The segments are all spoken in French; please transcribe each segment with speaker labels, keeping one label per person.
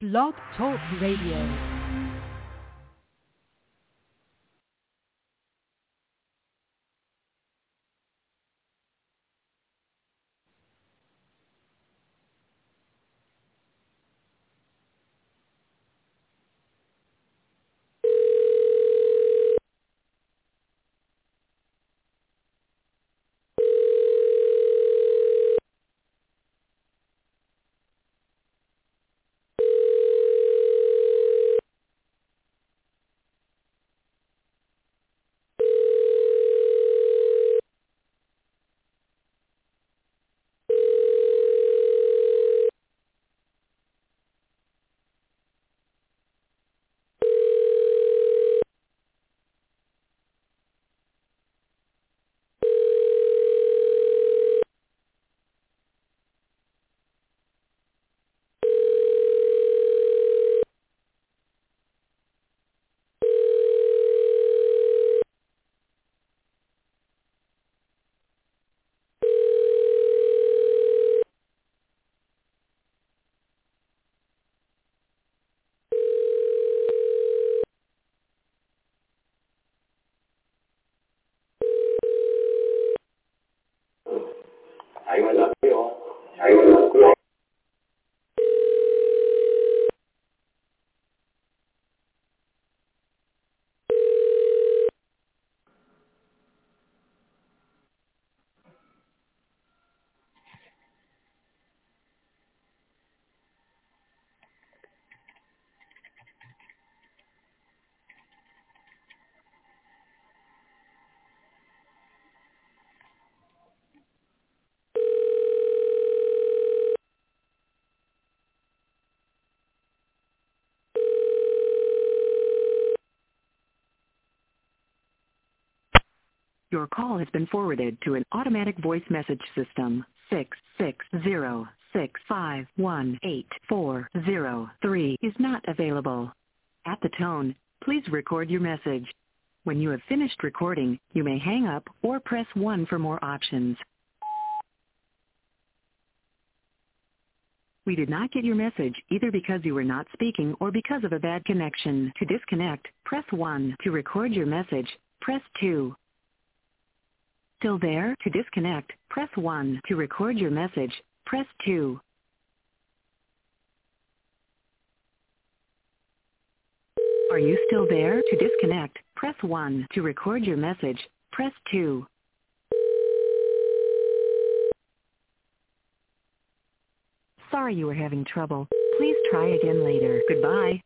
Speaker 1: Blog Talk Radio.
Speaker 2: Your call has been forwarded to an automatic voice message system. 660-651-8403 is not available. At the tone, please record your message. When you have finished recording, you may hang up or press 1 for more options. We did not get your message either because you were not speaking or because of a bad connection. To disconnect, press 1. To record your message, press 2. Still there? To disconnect, press 1. To record your message, press 2. Are you still there? To disconnect, press 1. To record your message, press 2. Sorry you were having trouble. Please try again later. Goodbye.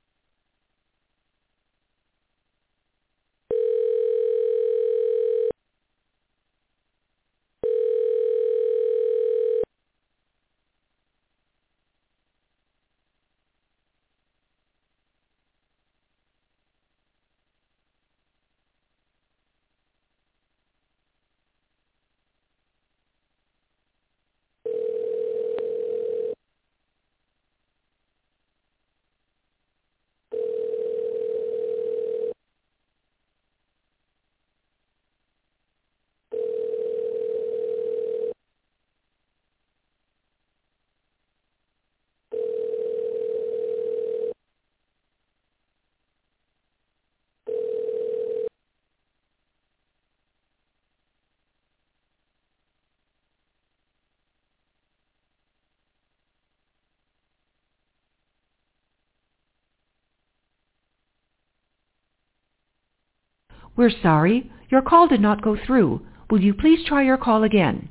Speaker 3: We're sorry, your call did not go through. Will you please try your call again?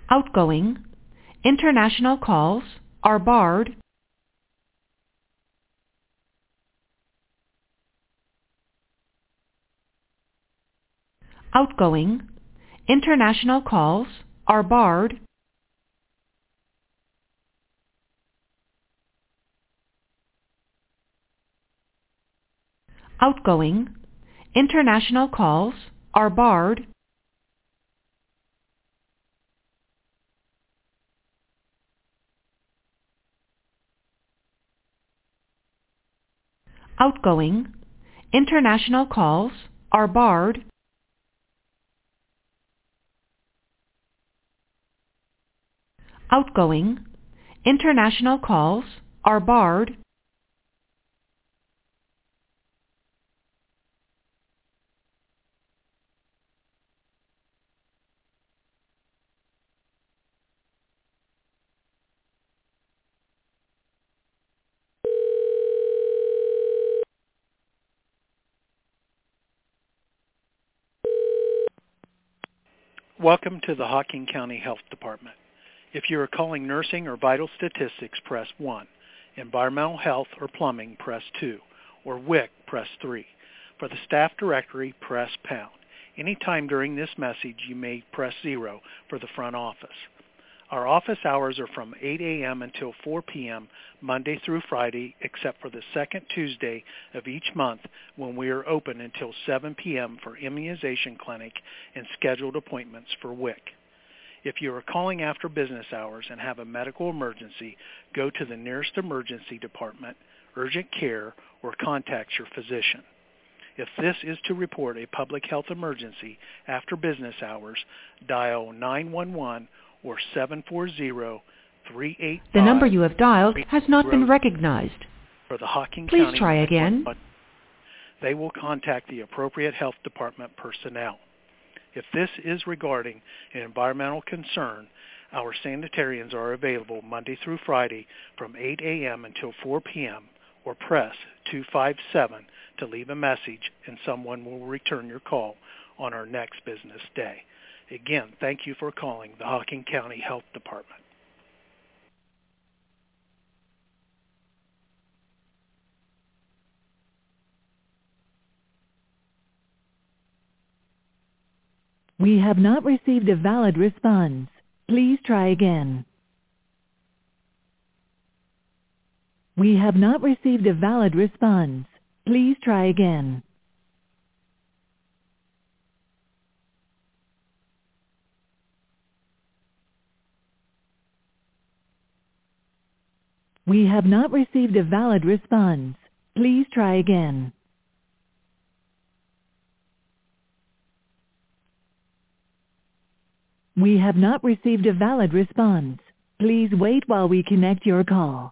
Speaker 3: Outgoing, international calls are barred. Outgoing, international calls are barred. Outgoing, international calls are barred. Outgoing, international calls are barred. Outgoing, international calls are barred.
Speaker 1: Welcome to the Hocking County Health Department. If you are calling nursing or vital statistics, press 1. Environmental health or plumbing, press 2. Or WIC, press 3. For the staff directory, press pound. Anytime during this message, you may press 0 for the front office. Our office hours are from 8 a.m. until 4 p.m. Monday through Friday, except for the second Tuesday of each month when we are open until 7 p.m. for immunization clinic and scheduled appointments for WIC. If you are calling after business hours and have a medical emergency, go to the nearest emergency department, urgent care, or contact your physician. If this is to report a public health emergency after business hours, dial 911 or 740-385.
Speaker 3: The number you have dialed has not been recognized.
Speaker 1: For the Hocking
Speaker 3: Please
Speaker 1: County,
Speaker 3: try again.
Speaker 1: They will contact the appropriate health department personnel. If this is regarding an environmental concern, our sanitarians are available Monday through Friday from 8 a.m. until 4 p.m. or press 257 to leave a message and someone will return your call on our next business day. Again, thank you for calling the Hocking County Health Department.
Speaker 2: We have not received a valid response. Please try again. We have not received a valid response. Please try again. We have not received a valid response. Please try again. We have not received a valid response. Please wait while we connect your call.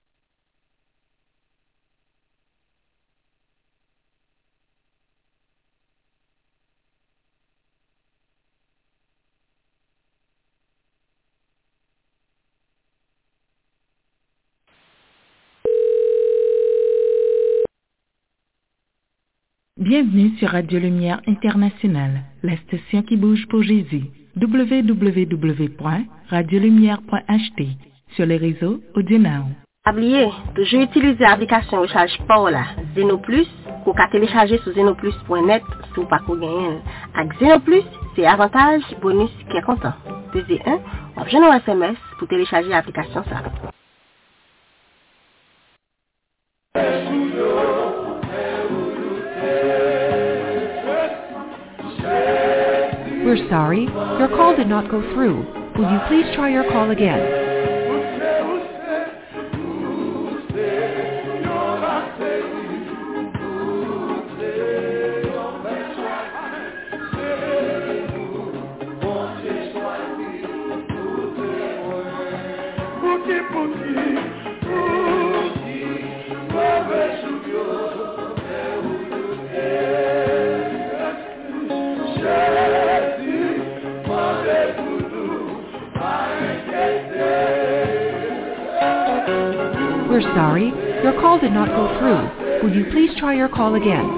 Speaker 4: Bienvenue sur Radio Lumière Internationale, la station qui bouge pour Jésus. www.radiolumière.ht sur les réseaux AudioNow.
Speaker 5: Oubliez, toujours utiliser l'application recharge Paula Zenoplus pour télécharger sur zenoplus.net sous parcours gagnant. Avec Zenoplus, c'est avantage bonus qui est content. Pesez 1, option au SMS pour télécharger l'application ça.
Speaker 3: We're sorry, your call did not go through. Will you please try your call again? We're sorry, your call did not go through. Will you please try your call again?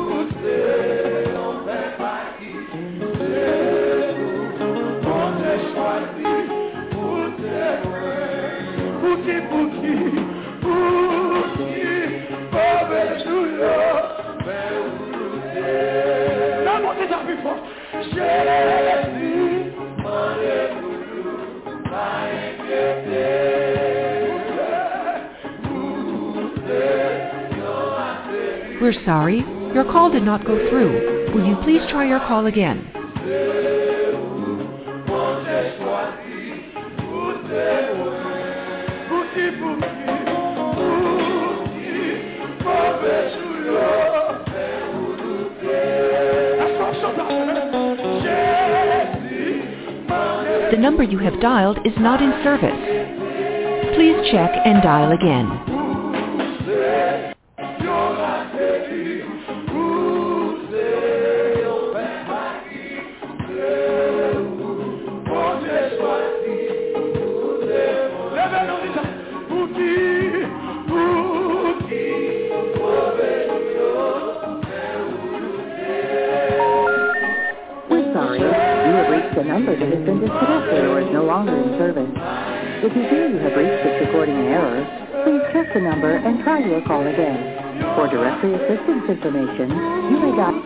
Speaker 3: We're sorry, your call did not go through. Will you please try your call again? The number you have dialed is not in service. Please check and dial again.
Speaker 2: The number that has been disconnected or is no longer in service. If you feel you have reached this recording in error, please check the number and try your call again. For directory assistance information, you may dial.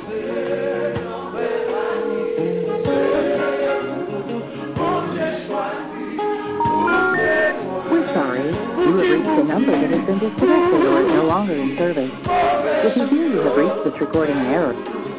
Speaker 2: We're sorry, you have reached the number that has been disconnected or is no longer in service. If you feel you have reached this recording in error,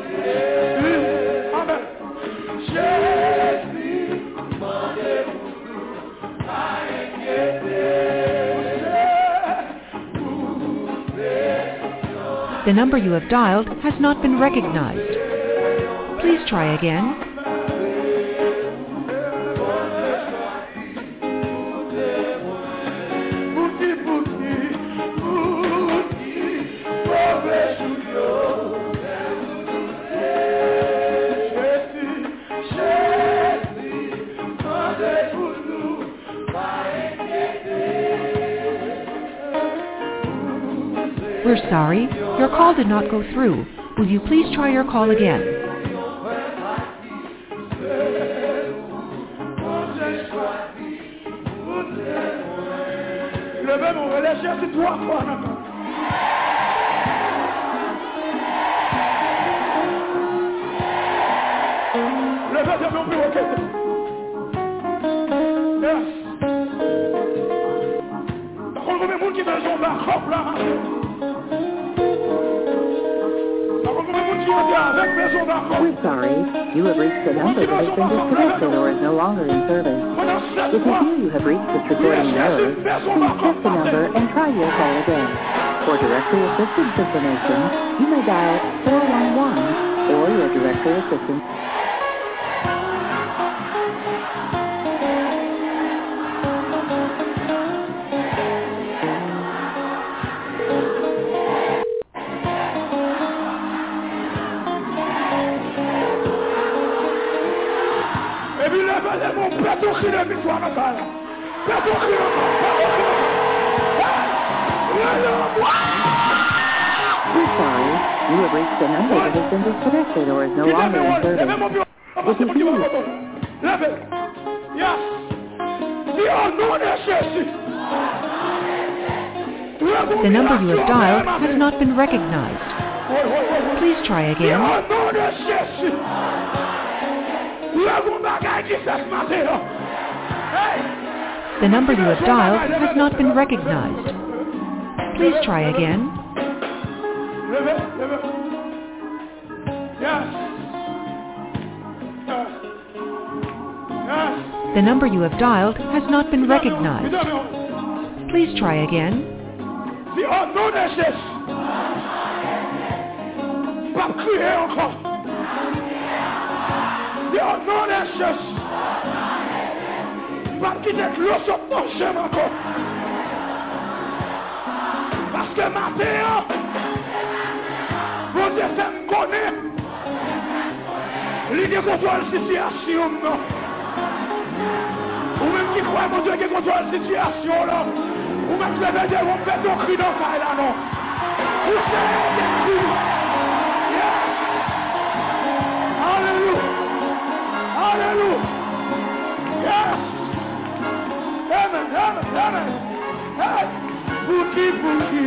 Speaker 3: The number you have dialed has not been recognized. Please try again. We're sorry, your call did not go through. Will you please try your call again?
Speaker 2: We're sorry, you have reached the number that has been disconnected or is no longer in service. If you feel you have reached this recording in error, please check the number and try your call again. For directory assistance information, you may dial 411 or your directory assistance. We're sorry, you have reached the number that has been disconnected or is no longer in service. If you feel
Speaker 3: The number you have dialed has not been recognized. Please try again. The number you have dialed has not been recognized. Please try again. The number you have dialed has not been recognized. Please try again.
Speaker 6: Parce que matin, bon Dieu, ça me connaît. Il contrôle la situation. Ou même qui croit, mon Dieu, qui contrôle la situation là. Ou même qui veut dire, on fait ton cri dans le là, non. Ou c'est un cri. Alléluia. Alléluia. Yes. Amen, amen, amen. Hey. Bouki, bouki,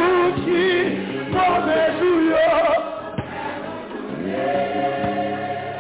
Speaker 6: bouki, mauvais joueur.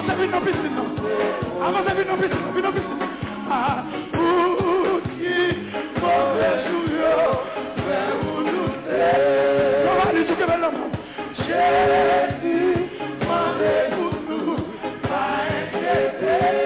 Speaker 6: Avancez vite dans la piscine. Avancez vite dans la piscine. Vite dans la piscine. Ah, pour qui mauvais jour, mais vous nous êtes. On va aller tout que bel homme. Jésus, demandez pour nous, pas inquiéter.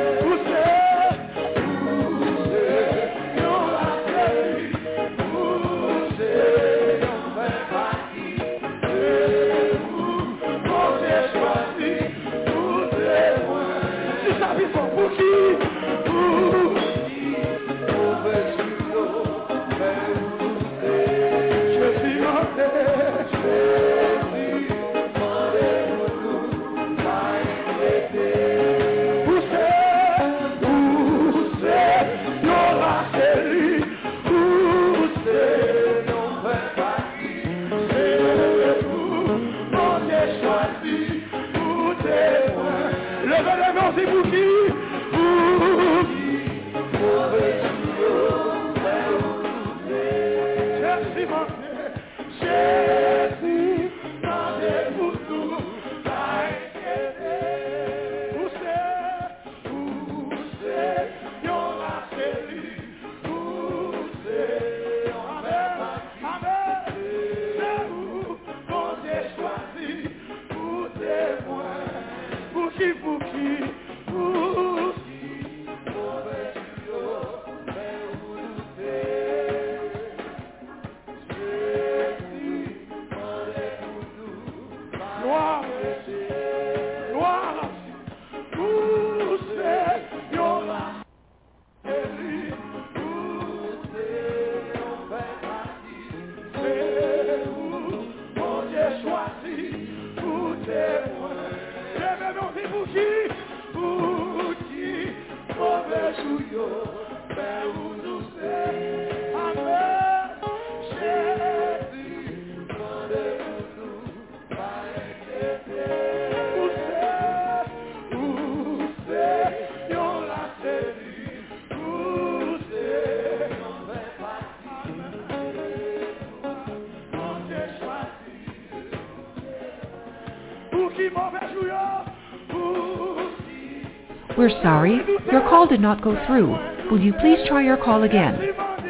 Speaker 3: We're sorry, your call did not go through. Will you please try your call again?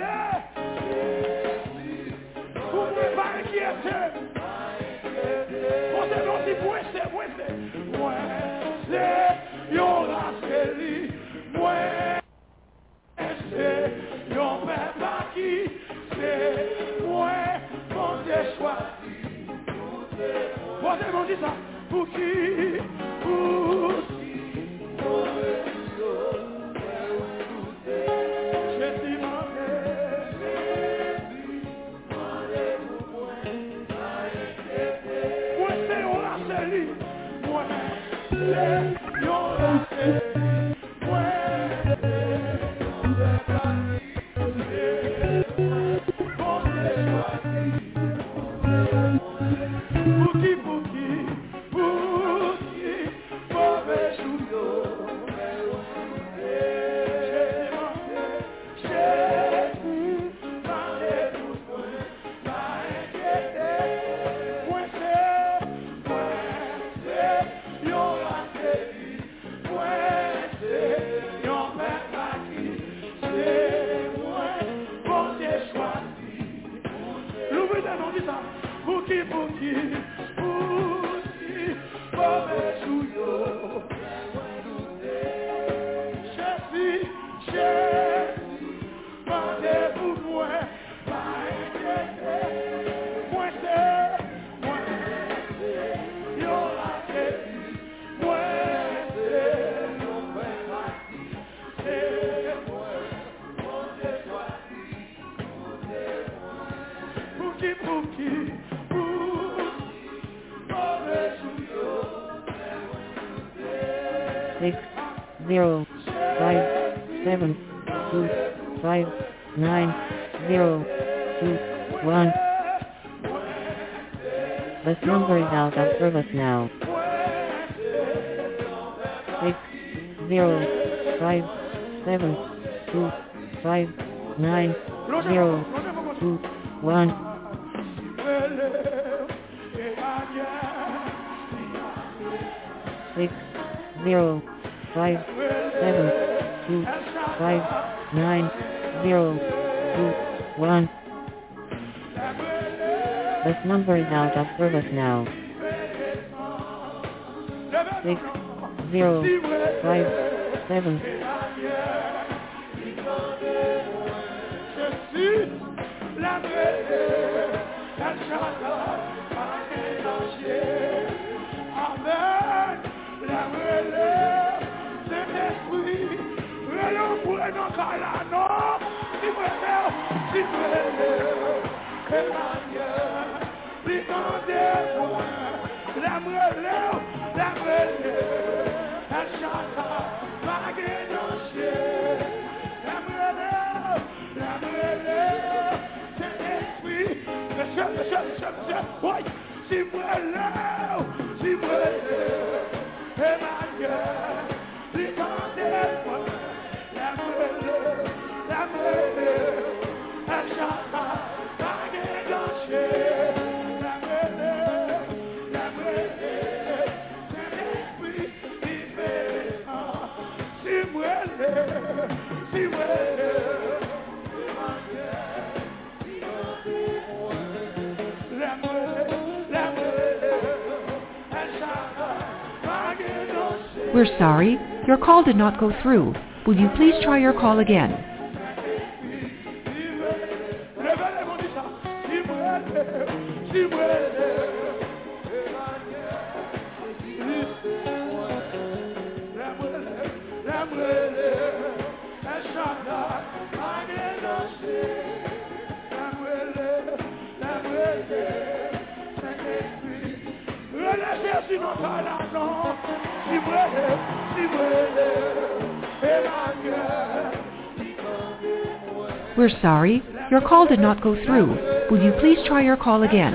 Speaker 7: This number is out of service now. 60572590221. 0 5 7 2 5 9 0 2 1. This number is out of service now. 6 0 5 7
Speaker 3: We're sorry, your call did not go through. Will you please try your call again? We're sorry, your call did not go through. Will you please try your call again?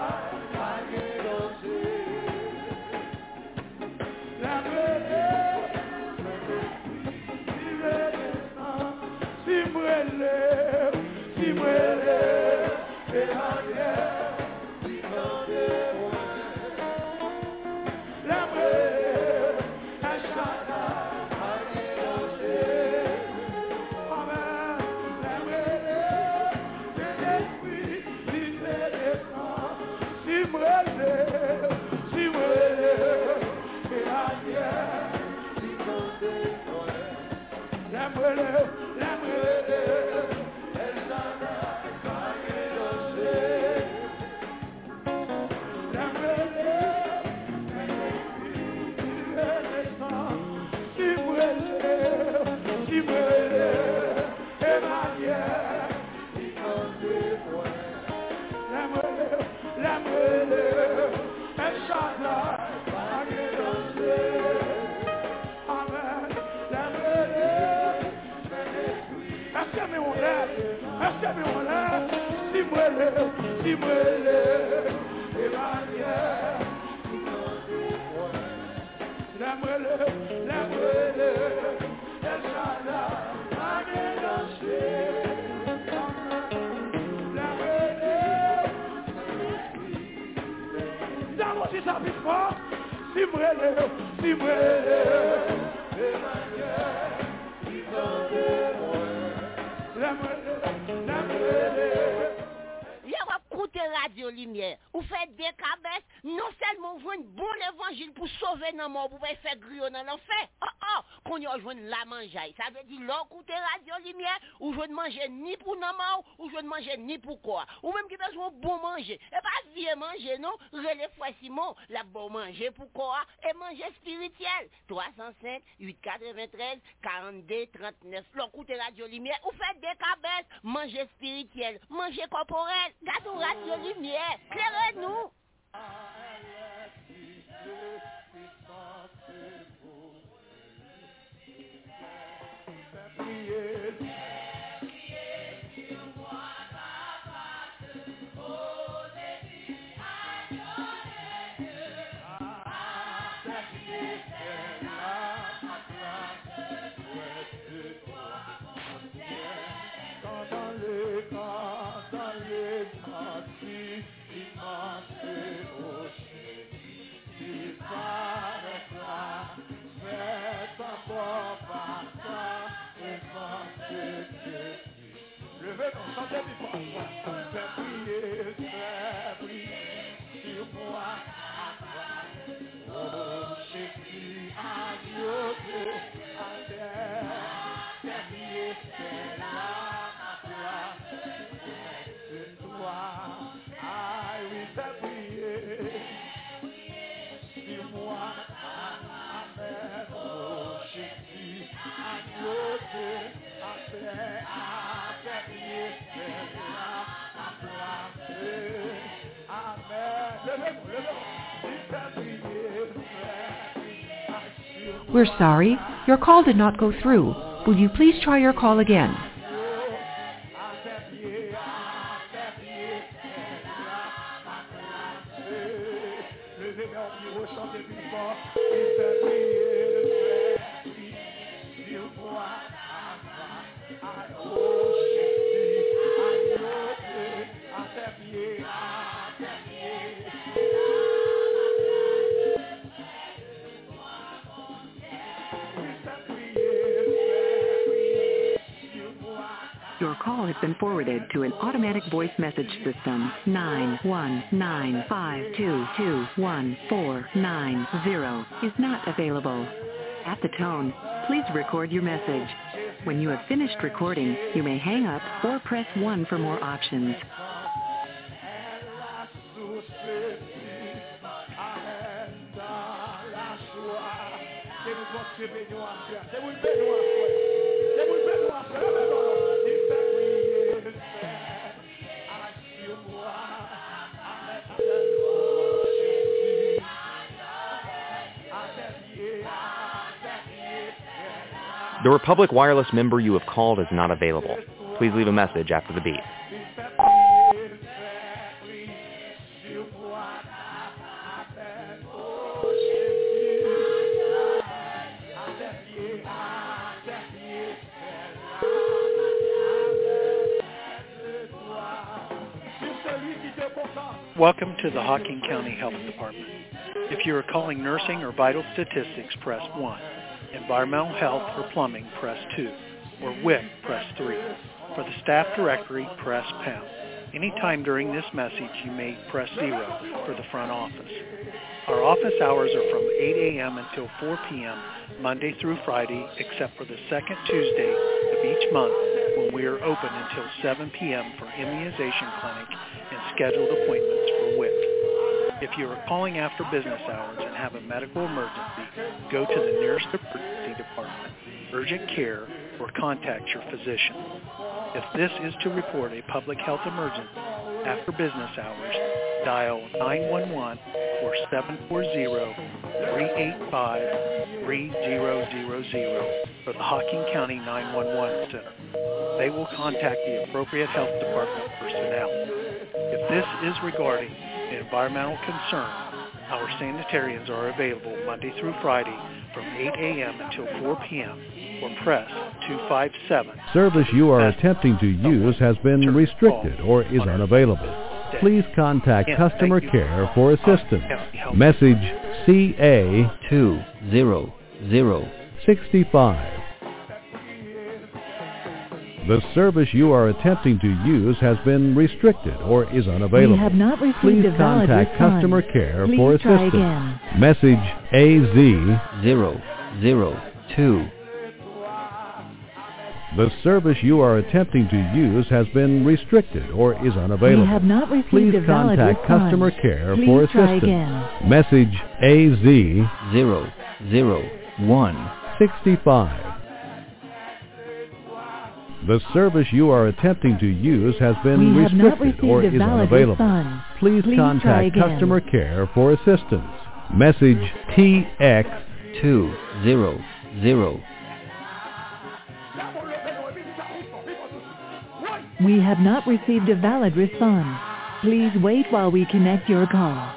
Speaker 8: Radio Lumière, ou faites des cabesses, non seulement vous un bon évangile pour sauver nos morts, pour faire griller dans l'enfer. Qu'on y rejoint la mangeaille. Ça veut dire, l'écouter Radio Lumière, ou je ne manger ni pour nos morts, ou je ne manger ni pour quoi. Ou même qui besoin bon manger. Et pas vieux manger, non? Relais fois Simon, la bon manger pour quoi? Et manger spirituel. 305, 893, 42, 39. L'écouter Radio Lumière, ou faites des cabesses, manger spirituel, manger corporel. Gardons Radio Lumière, clairez-nous.
Speaker 6: Dans les parties, il m'a fait au
Speaker 3: We're sorry, your call did not go through. Will you please try your call again?
Speaker 2: Your call has been forwarded to an automatic voice message system. 91952211490 is not available. At the tone, please record your message. When you have finished recording, you may hang up or press 1 for more options.
Speaker 9: The Republic Wireless member you have called is not available. Please leave a message after the beep.
Speaker 1: Welcome to the Hocking County Health Department. If you are calling nursing or vital statistics, press 1. Environmental health or plumbing, press 2. Or WIC, press 3. For the staff directory, press pound. Anytime during this message, you may press 0 for the front office. Our office hours are from 8 a.m. until 4 p.m., Monday through Friday, except for the second Tuesday of each month when we are open until 7 p.m. for immunization clinic and scheduled appointments for WIC. If you are calling after business hours and have a medical emergency, go to the nearest emergency department, urgent care, or contact your physician. If this is to report a public health emergency after business hours, dial 911 or 740-385-3000 for the Hocking County 911 Center. They will contact the appropriate health department personnel. If this is regarding an environmental concern, our sanitarians are available Monday through Friday from 8 a.m. until 4 p.m. or press 257.
Speaker 10: Service you are attempting to use has been restricted or is unavailable. Please contact customer care for assistance. Message CA20065. The service you are attempting to use has been restricted or is unavailable.
Speaker 4: We have not received
Speaker 10: Please
Speaker 4: a valid
Speaker 10: contact
Speaker 4: response.
Speaker 10: customer care
Speaker 4: Please
Speaker 10: for
Speaker 4: try
Speaker 10: assistance.
Speaker 4: again.
Speaker 10: Message AZ002. The service you are attempting to use has been restricted or is unavailable.
Speaker 4: We have not received
Speaker 10: Please
Speaker 4: a valid
Speaker 10: contact
Speaker 4: response.
Speaker 10: customer care
Speaker 4: Please
Speaker 10: for
Speaker 4: try
Speaker 10: assistance.
Speaker 4: again.
Speaker 10: Message AZ00165. The service you are attempting to use has been
Speaker 4: We have not
Speaker 10: restricted or
Speaker 4: received a
Speaker 10: is
Speaker 4: valid
Speaker 10: unavailable.
Speaker 4: response.
Speaker 10: Please
Speaker 4: Please try
Speaker 10: contact
Speaker 4: again.
Speaker 10: customer care for assistance. Message TX200.
Speaker 4: We have not received a valid response. Please wait while we connect your call.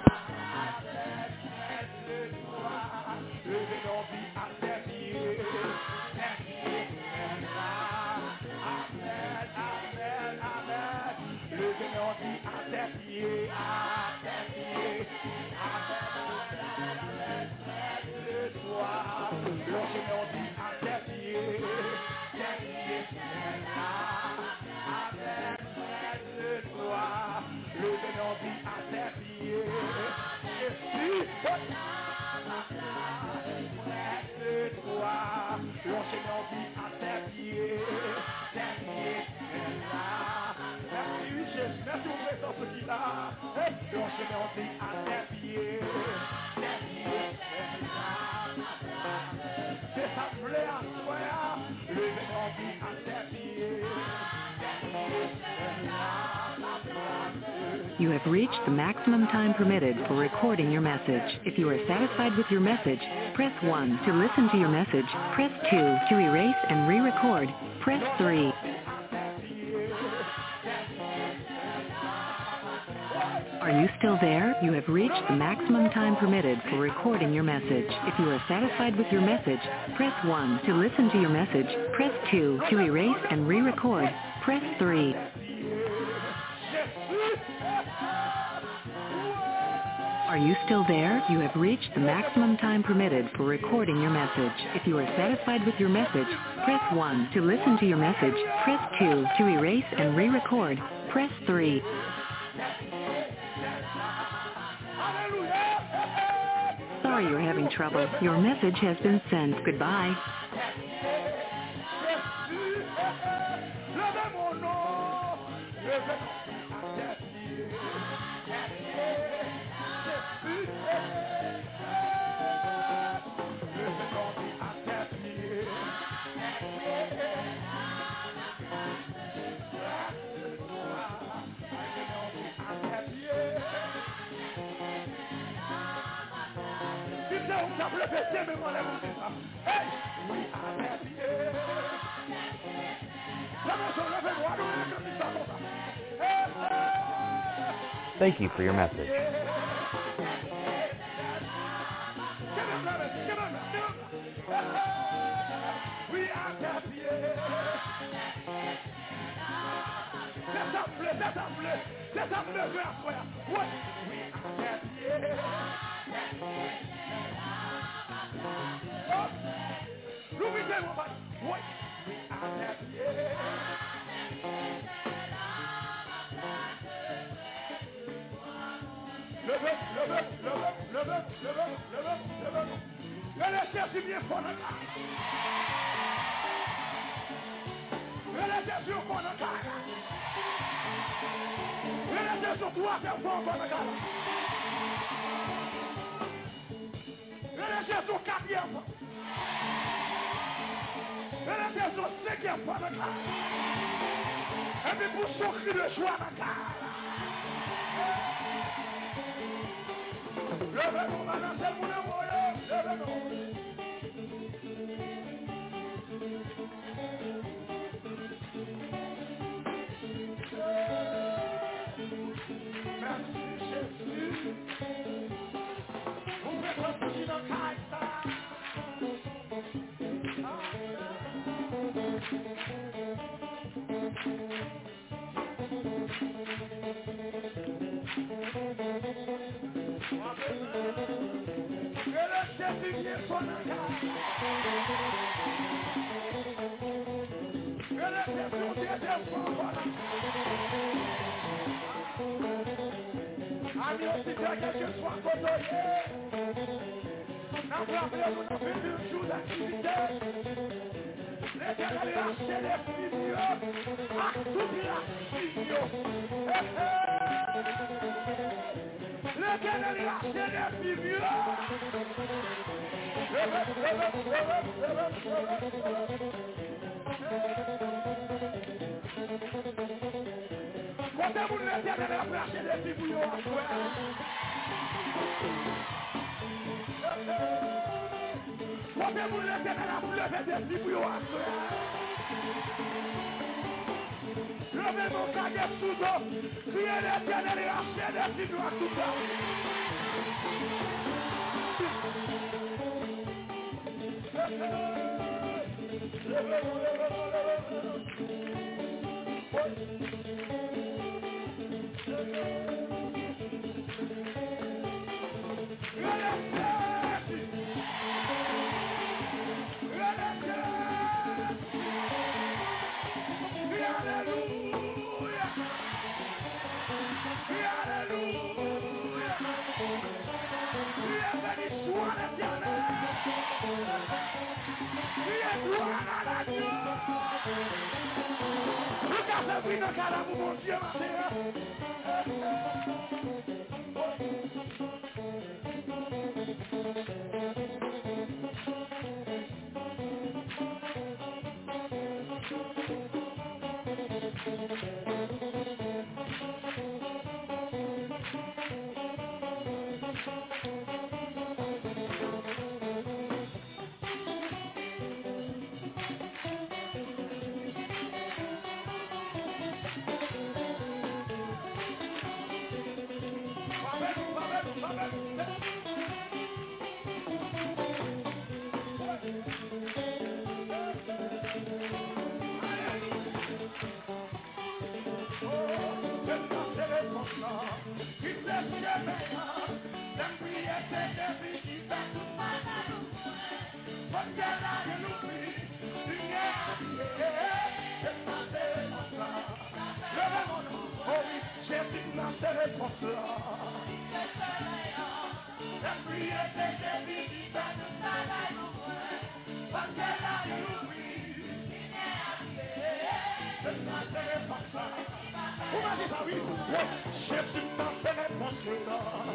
Speaker 2: You have reached the maximum time permitted for recording your message. If you are satisfied with your message, press 1. To listen to your message, press 2. To erase and re-record, press 3. Are you still there? You have reached the maximum time permitted for recording your message. If you are satisfied with your message, press 1. To listen to your message, press 2. To erase and re-record, press 3. Are you still there? You have reached the maximum time permitted for recording your message. If you are satisfied with your message, press 1. To listen to your message, press 2. To erase and re-record, press 3. Sorry you're having trouble. Your message has been sent. Goodbye.
Speaker 9: Thank you for your message.
Speaker 6: c'est Jésus qui fait tout mal à nous. Parce que là, il oublie, lumière à pied, c'est pas de réponse-là. Levez mon nom, oh oui, Jésus n'a ces réponses-là. La prière, c'est Jésus qui fait tout mal à nous. Parce que là, il oublie, lumière à pied, c'est pas de réponse-là. Vous m'avez dit ça, oui, Jésus n'a ces réponses-là.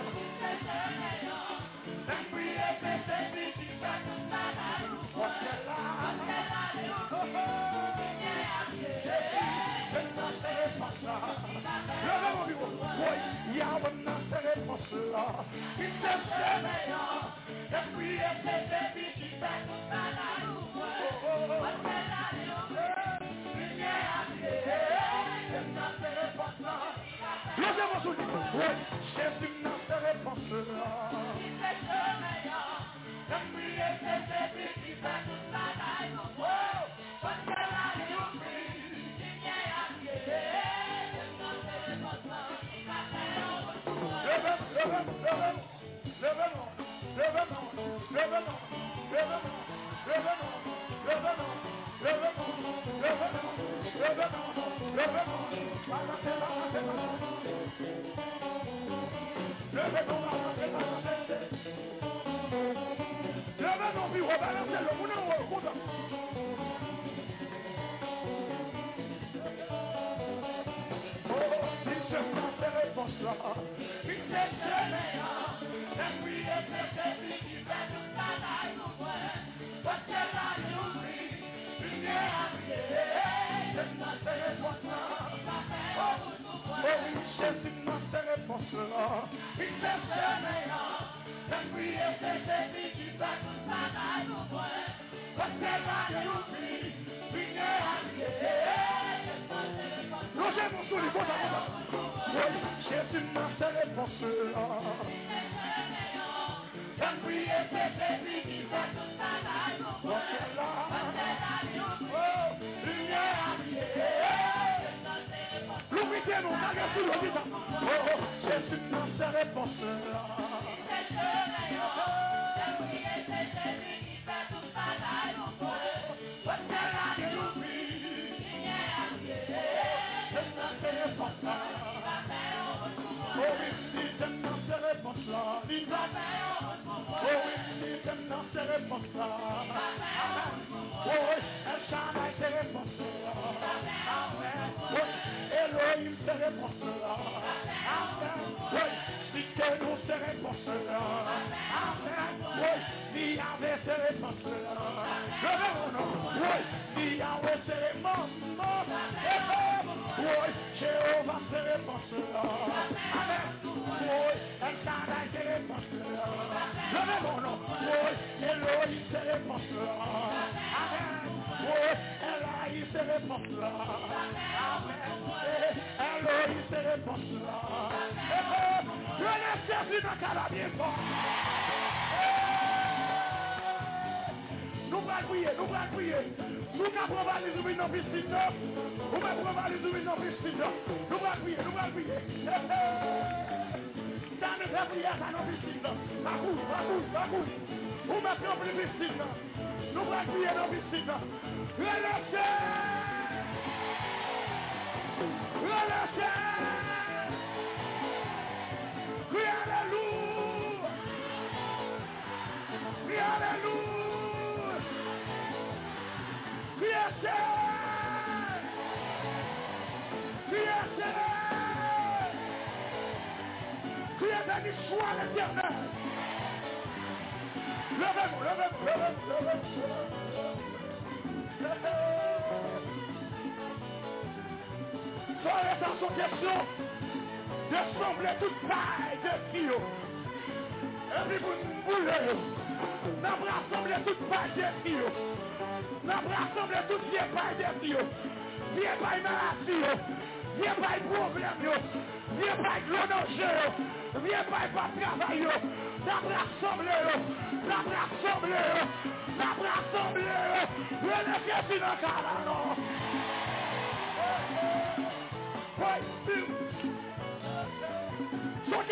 Speaker 6: La prière, c'est Jésus qui fait tout mal à nous. Parce que là, il oublie, lumière à pied, c'est pas de réponse-là. Levez mon bureau, oui, Yahweh n'a ces réponses-là. Il se meilleur. La prière, c'est Jésus qui fait tout mal à nous. Parce que là, il oublie, lumière à pied, c'est pas de réponse-là. Levez mon soutien, oui, Jésus n'a ces réponses-là. La prière, c'est Jésus qui fait tout mal à nous. Parce que là, il oublie, lumière à pied, c'est pas de réponse-là.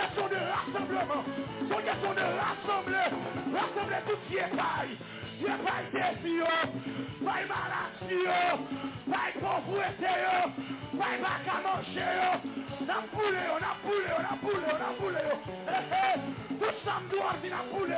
Speaker 6: question de rassemblement. C'est une question de rassembler. Rassembler tout ce qui est paille. Il n'y a pas de désir, pas de maladie, pas de pauvreté, pas de bac à manger. On a poulé, on a poulé, on a poulé, on a poulé. Tout ça me doit dire on a poulé.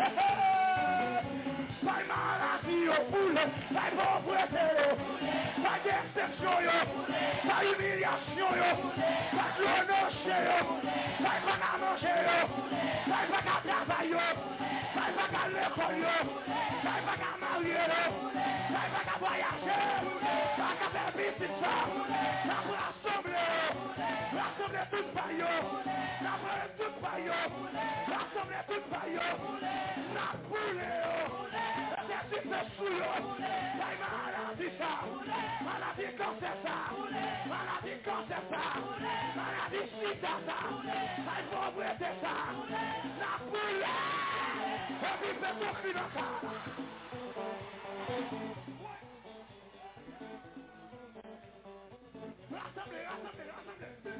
Speaker 6: Pas de maladie, poulé, pas de pauvreté, pas d'exception, pas d'humiliation, pas de l'honneur, pas de bac à manger, pas de bac à travailler, pas de bac à l'école, pas de bac à marier, pas de bac à voyager, pas de faire visite, ça pour rassembler, rassembler tout paillot, rassembler tout paillot, rassembler tout paillot, la poule, c'est du fessouillot, la maladie ça, maladie cancer ça, maladie cancer ça, maladie sida ça, la pauvreté ça, la poule, et puis fait ton cri dans ça. Rassemblez, rassemblez, rassemblez.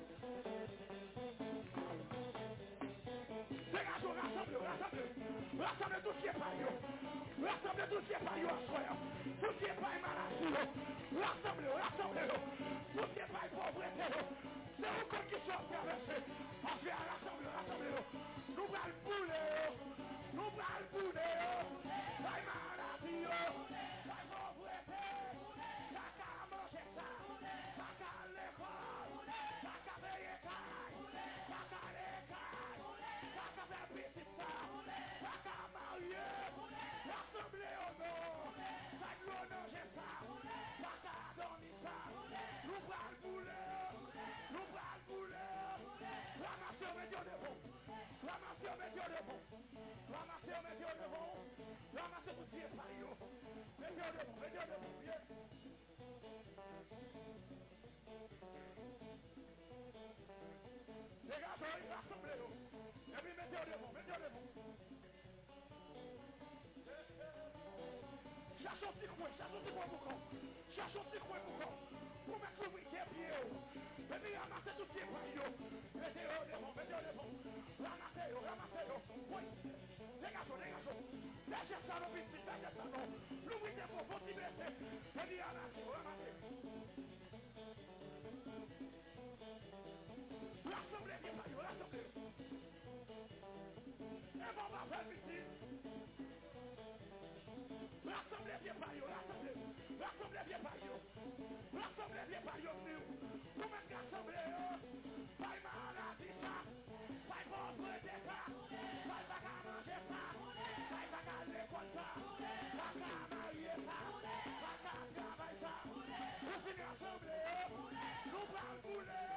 Speaker 6: Dégageons, rassemblez, rassemblez. Rassemblez tout ce qui est paillot. Rassemblez tout ce qui est paillot à soi. Tout ce qui est paille maladie. Rassemblez, rassemblez. Tout ce qui est paille pauvreté. C'est vous comme qui sont traversés. On fait rassembler, rassemblez. Nous allons le bouler. Nous allons le bouler. Paille maladie. Paille pauvreté. Caca à manger ça. Caca à l'école. Caca à veiller caille. Caca à l'école. Caca à faire petite ça. Caca à marier. Rassemblez au nom. Ça de l'honneur j'ai ça. Caca à dormir ça. Nous allons le bouler. Nous allons le bouler. Ramassez au médias de bon. Ramassez au médias de bon. Ramassez au médias de bon. Ramassez tout ce qui est paillot. Médias de bon, médias de bon. Les gars, rassemblez-vous. Et puis mettez-vous devant, mettez-vous devant. Cherchez un petit coin pour quand. Cherchez un petit coin pour quand. Pour mettre le week-end pied. Et puis ramassez tout ce qui est paillot. Mettez-vous devant, mettez-vous devant. Ramassez-vous, ramassez-vous. Oui. Dégagez, dégagez. Lâchez ça, non, petit, lâchez ça, non. Le week-end pour vous libérer. Et puis ramassez-vous, ramassez-vous. Rassemblez bien, paillot, rassemblez. Et bon, va faire visite. Rassemblez bien, paillot, rassemblez. Rassemblez bien, paillot. Rassemblez bien, paillot, vous mettez rassemblez, pas maladie, ça. Pas pauvreté, ça. Pas bac à manger, ça. Pas bac à l'école, ça. Pas bac à marier, ça. Pas bac à travailler, ça. Vous finissez rassemblez, nous parlons bouler.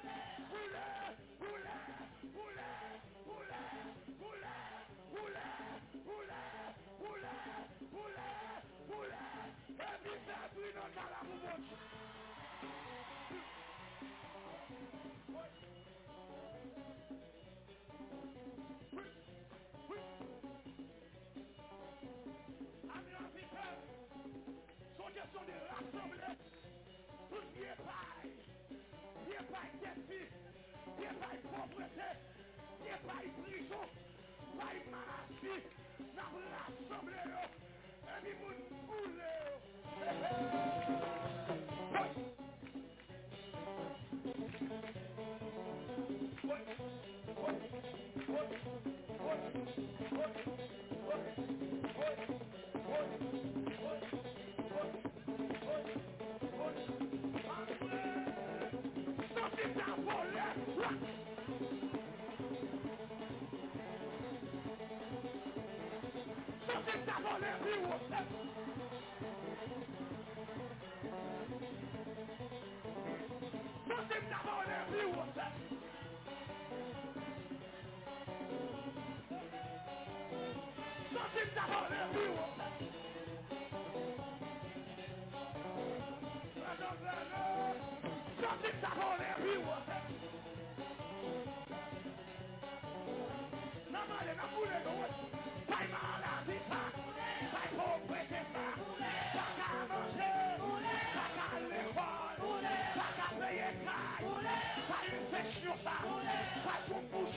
Speaker 6: Son question de rassembler tout ce qui est paille. Il n'y a pas de défi, il n'y a pas de pauvreté, il n'y a pas de prison, pas de maladie. Nous avons rassemblé et puis nous boulons. Pas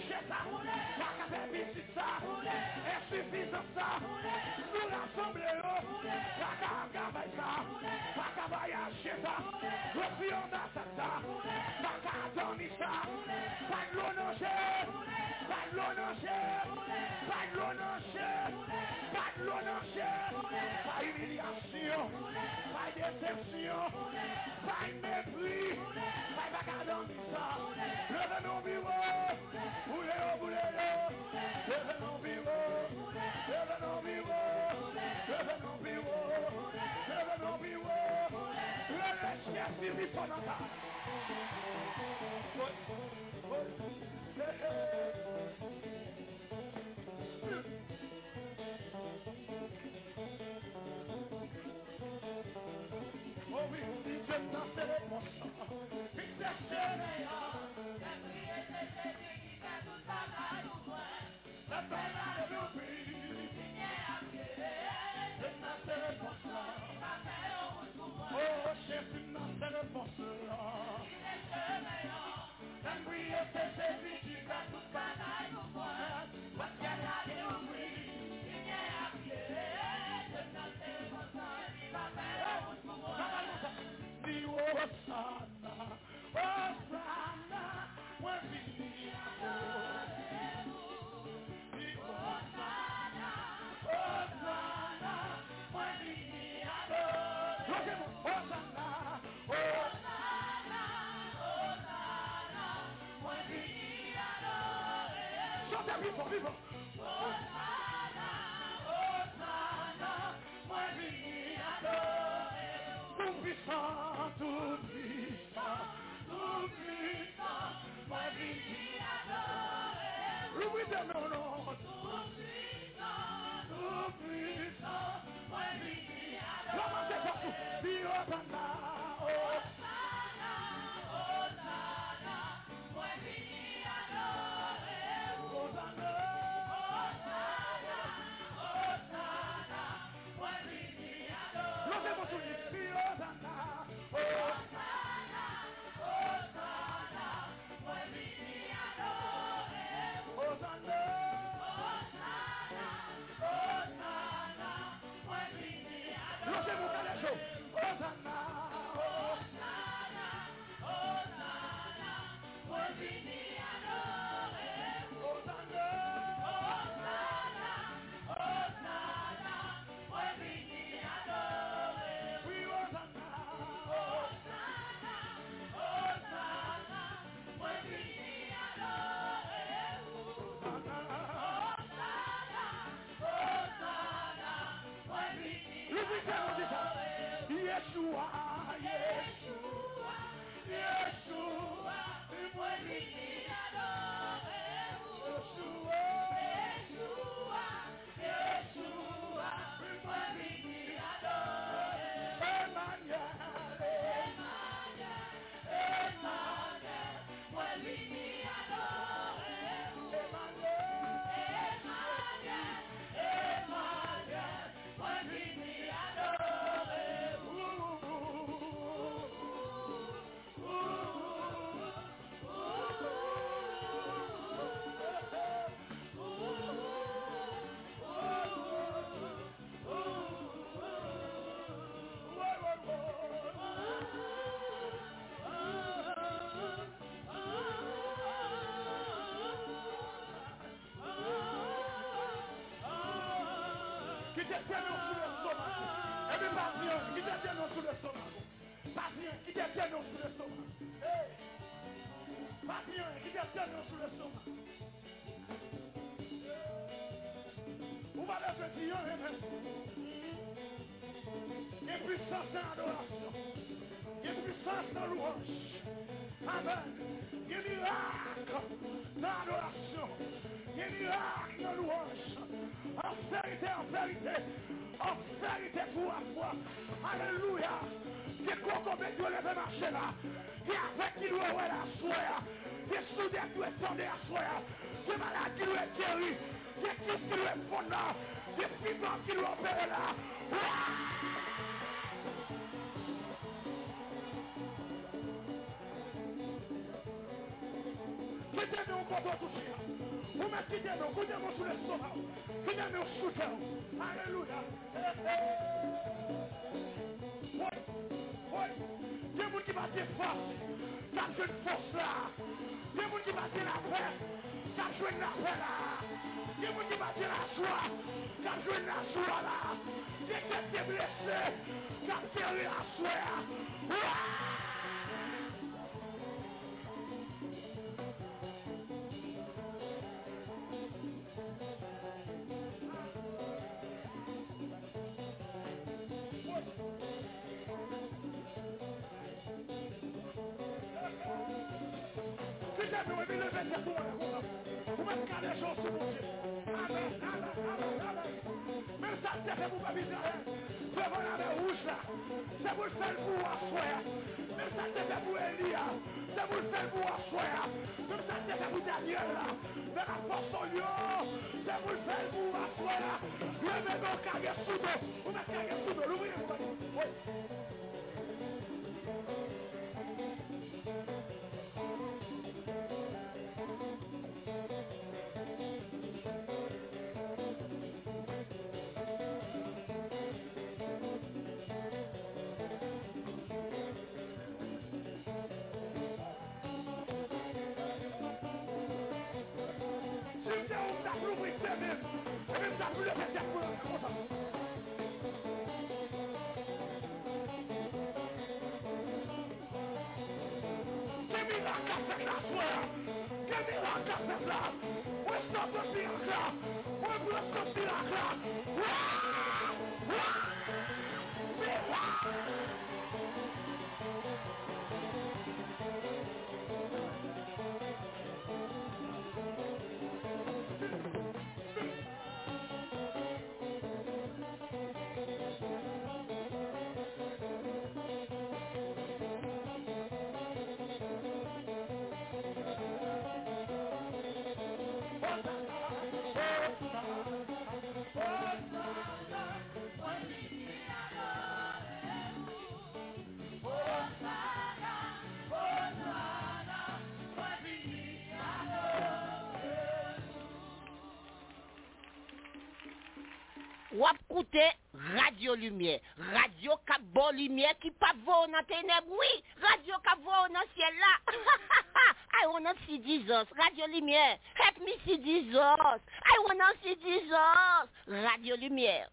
Speaker 6: ça. Refus ambassade ça. Pas qu'à dormir ça. Pas de l'eau non cher. Pas de l'eau non cher. Pas de l'eau non cher. Pas de l'eau non cher. Pas humiliation. Pas déception. Pas mépris. Pas qu'à dormir ça. Levez nos bureaux. Boulez au boulet. Levez nos bureaux. Levez nos bureaux. Levez nos bureaux. Levez nos bureaux. Le chien Philippe Ponanta. Oh oui, Dieu n'a fait les bons chants. Il s'est cherché. La belle à l'oubli. Je n'a fait les bons chants. Oh, chef, tu n'as fait le bon cela. La nuit était saisie, tu vas tout bataille au point. Parce qu'il y a des ouvriers, il n'y a rien. Je n'ai fait le bon cela, il va faire le bon cela. Dis Hosanna, Hosanna, moi vini à dis Hosanna, Hosanna, moi vini à Hosanna, Hosanna, Hosanna, moi vini adorer. Chantez vivant, vivant. Hosanna, Hosanna, moi vini adorer. Tout puissant, tout puissant, tout puissant, moi vini adorer. Louis de nos noms. Tout puissant, moi vini adorer. Commencez partout. Dis Hosanna, Hosanna, Hosanna, moi vini adorer. Hosanna, Hosanna, Hosanna, moi vini adorer. Levez-moi tous les dis Hosanna, Hosanna, Hosanna, moi vini adorer. Hosanna, Hosanna, Hosanna, moi vini adorer. Levez-moi tous les jours. Hosanna, Hosanna, Hosanna, moi vini adorer. Hosanna, Hosanna, Hosanna, moi vini adorer. Oui, Hosanna, Hosanna, Hosanna, moi vini adorer. Hosanna, Hosanna, Hosanna, moi vini adorer. Yeshua, Yeshua, Yeshua, moi vini adorer. Yeshua, Yeshua, Yeshua, moi vini adorer. Emmanuel, Emmanuel, Emmanuel, moi vini adorer. Emmanuel, Emmanuel, Emmanuel, moi vini adorer. Qui détient sous l'estomac. Pas bien, qui détient sous l'estomac. Pas bien, qui détient sous l'estomac. Vous allez faire dire, il y a puissance dans l'adoration. Il y a puissance dans louange. Amen. Il y a miracle dans l'adoration. Il y a miracle dans louange. En vérité, pour la foi. Alléluia. C'est quoi qu'on met Dieu lever marcher là. Et après qu'il doit avoir la soie. C'est soudés qui doivent tendre la soie. C'est malade qui doit être guéri. C'est qui doit être fondant. C'est vivant qui doit opérer là. Quittez-nous qu'on doit toucher. Vous me quittez-nous, quittez-nous sous l'estomac. Quittez-nous sous terre. Alléluia. Oui, oui. battait force, ça joue une force là. Il y a des gens qui battent la paix, ça joue une la paix là. Il y a des gens qui battent la joie, ça joue une la joie là. Il y a des gens blessés, ça tire la joie. Nous lever les vous mettez les choses sur mon Dieu. Amen, amen, amen, amen. Même ça, c'est fait pour Babi Israël. Devant la mer rouge là, c'est pour le faire pour Assoya. Même ça, c'est fait pour Elia. C'est pour le faire pour Assoya. Même ça, c'est fait pour Daniel là. De la force au lion. C'est pour le faire pour Assoya. Levez nos carrières sous l'eau. Vous mettez carrières sous l'eau. L'ouvrez, vous mettez. Oui.
Speaker 8: Wap koute Radio Lumière. Radio Cap Bon Lumière qui pas vaut dans ténèbres. Oui, Radio Cap vaut dans ciel là. I wanna see Jesus. Radio Lumière. Help me see Jesus. I wanna see Jesus. Radio Lumière.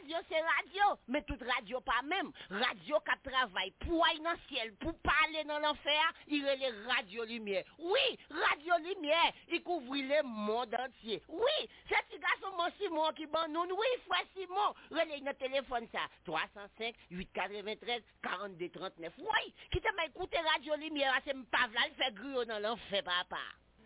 Speaker 8: radio, c'est radio. Mais toute radio pas même. Radio qui travaille pour aller dans le ciel, pour parler dans l'enfer, il est les radio lumière. Oui, radio lumière, il couvre le monde entier. Oui, c'est petit garçon mon Simon qui ban nous. Oui, frère Simon, relais notre téléphone ça. 305 893 42 39. Oui, qui t'a écouté radio lumière, c'est pas là, il fait grillot dans l'enfer papa.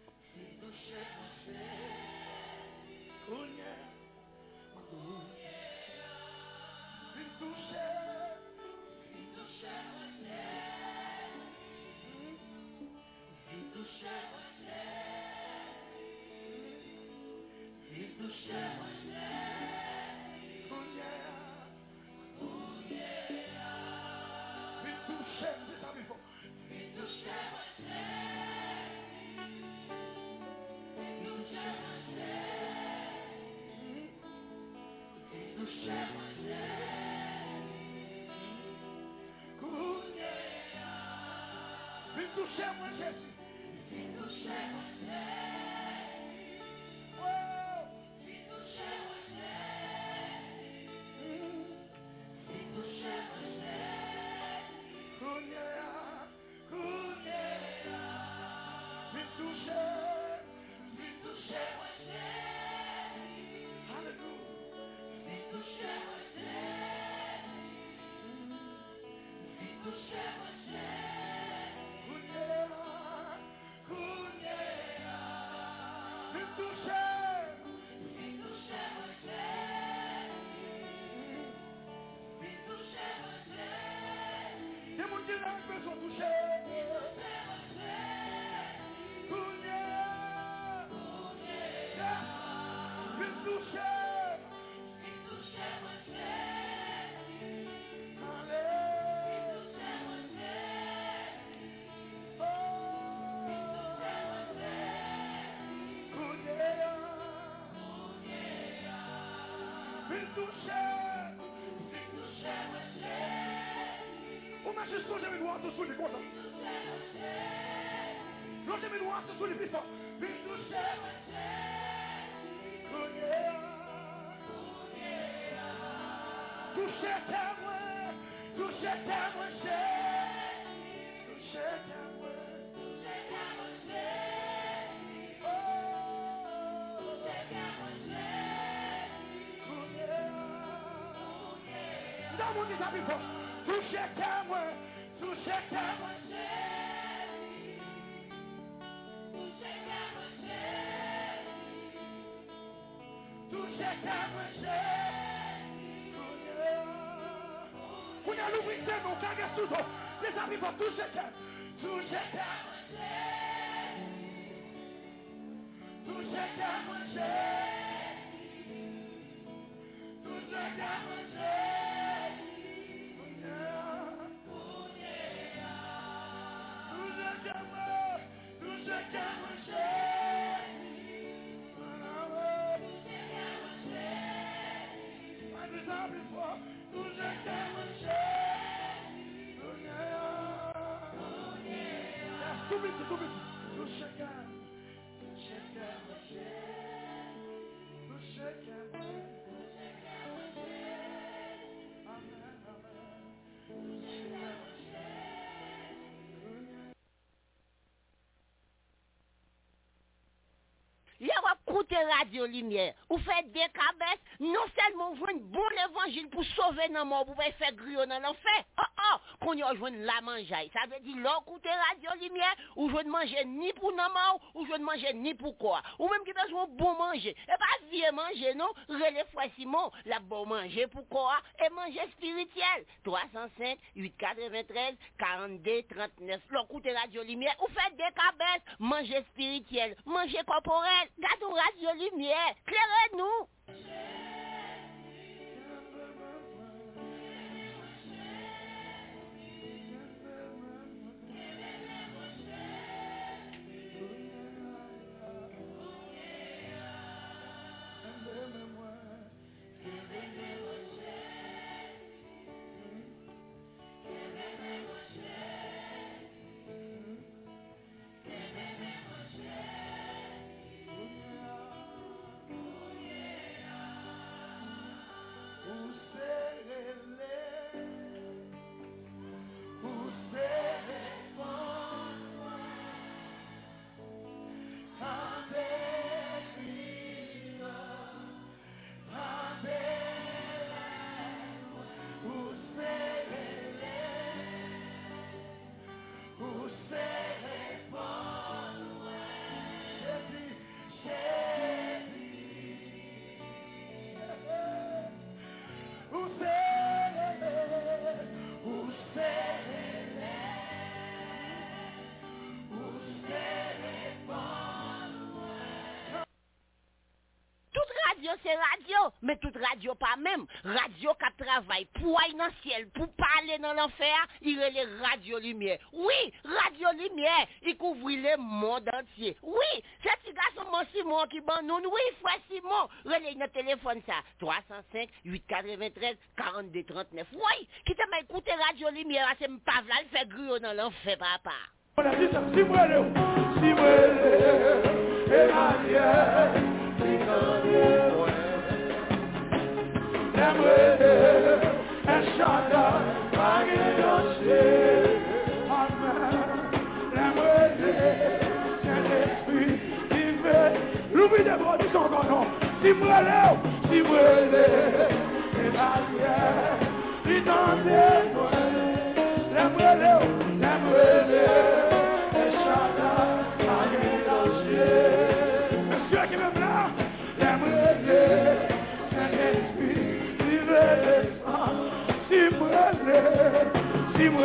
Speaker 8: Radio lumière, ou fait des cabesses, non seulement vous un bon évangile pour sauver nos morts, pour faire grillon dans l'enfer. Qu'on y rejoigne la mangeaille. Ça veut dire, l'écouter radio lumière, ou je ne manger ni pour nos morts, ou je ne manger ni pour quoi. Ou même qui besoin bon manger. Et pas vieux manger, non, relais fois Simon, la bon manger pour quoi, et manger spirituel. 305 893 42 39. L'écouter radio lumière, ou fait des cabesses, manger spirituel, manger corporel, gardons radio lumière, clairez-nous. radio, c'est radio. Mais toute radio pas même. Radio qui travaille pour aller dans le ciel, pour parler dans l'enfer, il est les radio lumière. Oui, radio lumière, il couvre le monde entier. Oui, c'est petit garçon mon Simon qui ban nous. Oui, frère Simon, relais notre téléphone ça. 305 893 42 39. Oui, qui t'a écouté radio lumière, c'est pas là, il fait grillot dans l'enfer papa.
Speaker 6: On a dit ça, si moi et Emmanuel, l'oubli des bras du son non. Si moi Emmanuel, il t'en Monsieur qui me plaît, si moi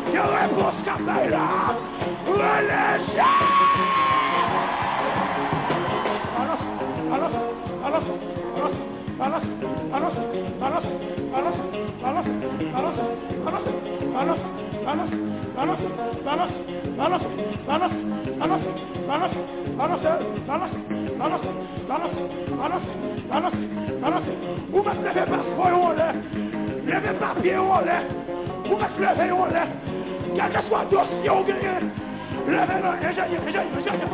Speaker 6: Quelle réponse qu'a fait là? Relâchez! Vous me levez pas en l'air, levez pas pied en l'air, vous me levez en l'air, quel que soit le dossier au gré, levez-le, ingénieur.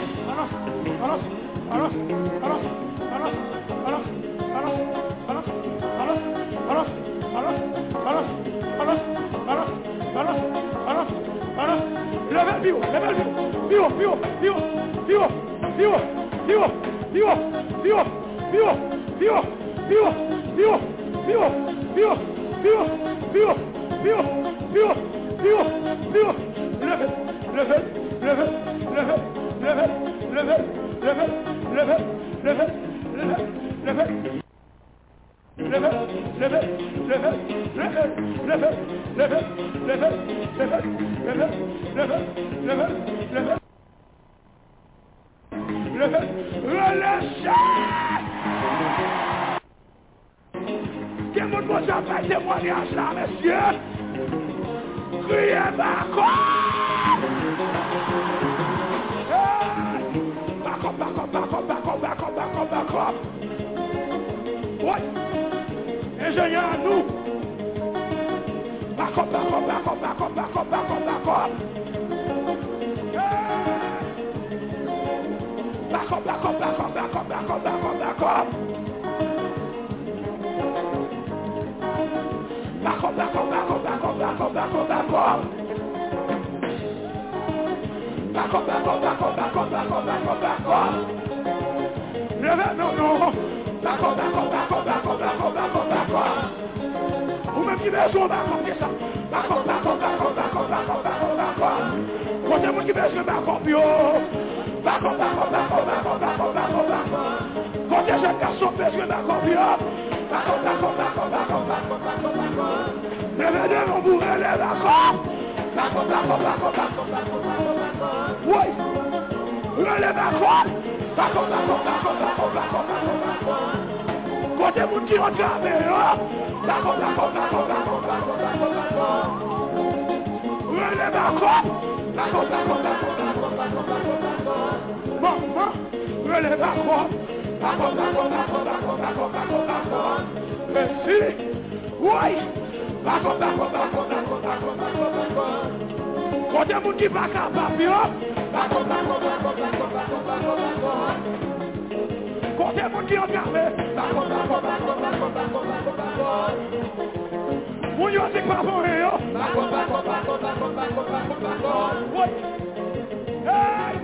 Speaker 6: Quel monde vous a fait témoignage là, messieurs? Criez back up! Back up! Ouais! Ingénieur à nous! Back up! Vous même qui besoin d'accomplir ça. Quand c'est moi qui besoin d'accomplir. Quand c'est jeune garçon besoin d'accomplir. Levez mon bourré, levez d'accord. Oui. Relève d'accord. Quand c'est moi qui rentre à relève d'accord. Maman, relève d'accord. Merci. Oui. Quand c'est moi qui va capable. Quand c'est moi qui regarde. Mon Dieu, c'est pas bon, oui. Hey!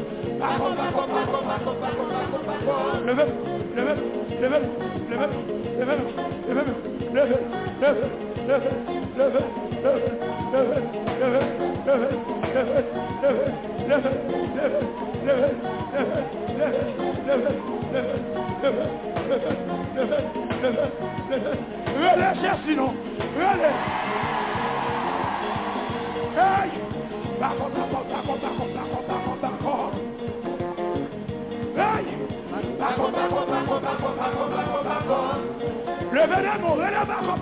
Speaker 6: Levez. Relâchez sinon. Relâchez. Hey! D'accord. Hey! D'accord. Levez mon relève d'accord.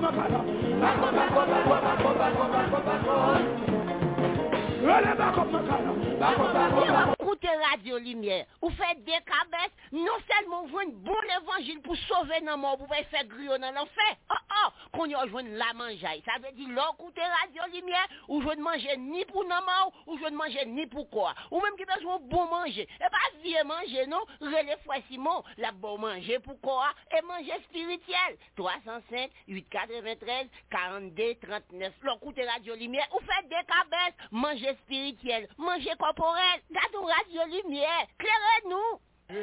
Speaker 6: Relève d'accord.
Speaker 8: Écoutez Radio Lumière, vous faites des cabesses, non seulement vous avez un bon évangile pour sauver nos morts, vous pouvez faire griller dans l'enfer. Qu'on y rejoint la mangeaille. Ça veut dire, l'écoutez Radio Lumière, ou je ne manger ni pour nos morts, ou je ne manger ni pour quoi. Ou même qui besoin bon manger. Et pas vieux manger, non? Relais fois Simon, la bon manger pour quoi? Et manger spirituel. 305, 893, 42, 39. L'écoutez Radio Lumière, vous faites des cabesses, manger spirituel, manger corporel. Gardons Radio Lumière, clairez-nous.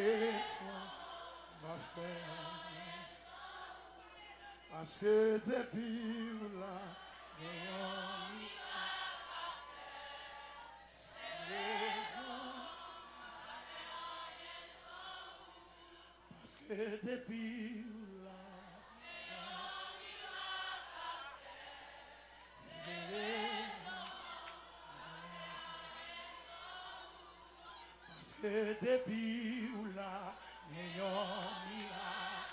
Speaker 6: Parce que depuis là, parce que depuis là, que depuis ou là, meilleur miracle.